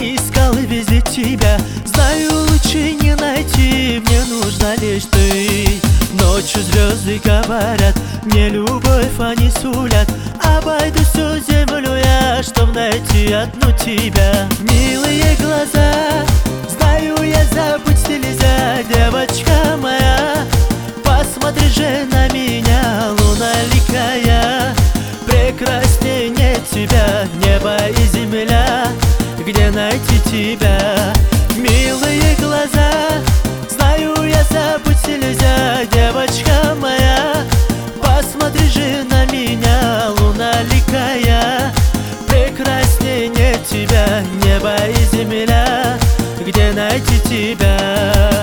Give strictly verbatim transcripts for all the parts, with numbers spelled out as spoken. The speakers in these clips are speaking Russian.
искал везде тебя. Знаю, лучше не найти, мне нужна лишь ты. Ночью звезды говорят, мне любовь они сулят. Обойду всю землю я, чтоб найти одну тебя. Милые глаза, знаю я, забыть нельзя, девочка моя. Посмотри же на меня, луналикая. Прекрасней нет тебя, небо и земля. Где найти тебя? Милые глаза, знаю я, забыть нельзя, девочка моя. Посмотри же на меня, луналикая. Прекрасней нет тебя, небо и земля. Где найти тебя?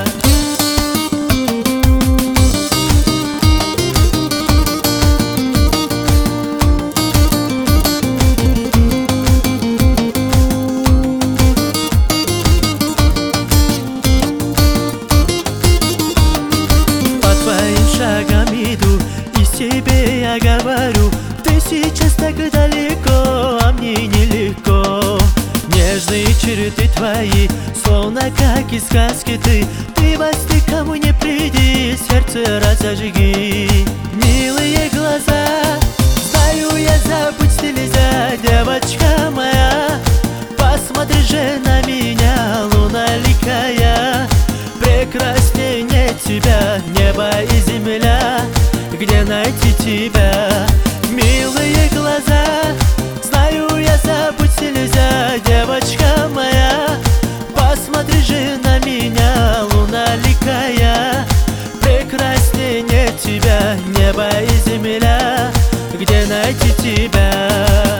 Шагом иду, и себе я говорю: ты сейчас так далеко, а мне нелегко. Нежные черты твои, словно как из сказки ты. Ты во сне ко мне приди, сердце разожги. Милые глаза, знаю я, забыть нельзя, девочка моя. Посмотри же на меня, луналикая. Прекрасней нет тебя, небо и земля. Где найти тебя? Милые глаза, знаю я, забыть нельзя, девочка моя. Посмотри же на меня, луналикая. Прекрасней нет тебя, небо и земля. Где найти тебя?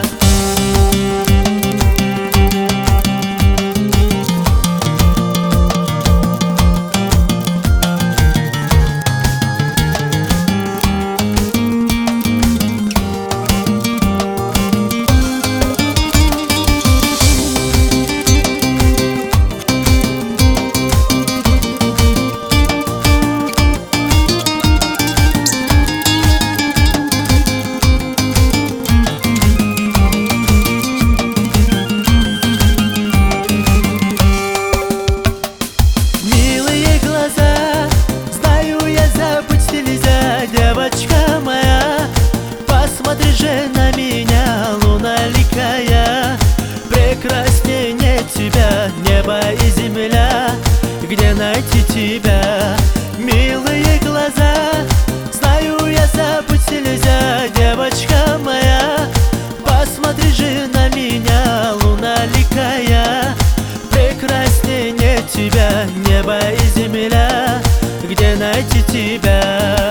Девочка моя, посмотри же на меня, луналикая. Прекрасней нет тебя, небо и земля. Где найти тебя? Милые глаза, знаю я, забыть нельзя, девочка моя. Посмотри же на меня, луналикая. Прекрасней нет тебя, небо и земля. Где найти тебя?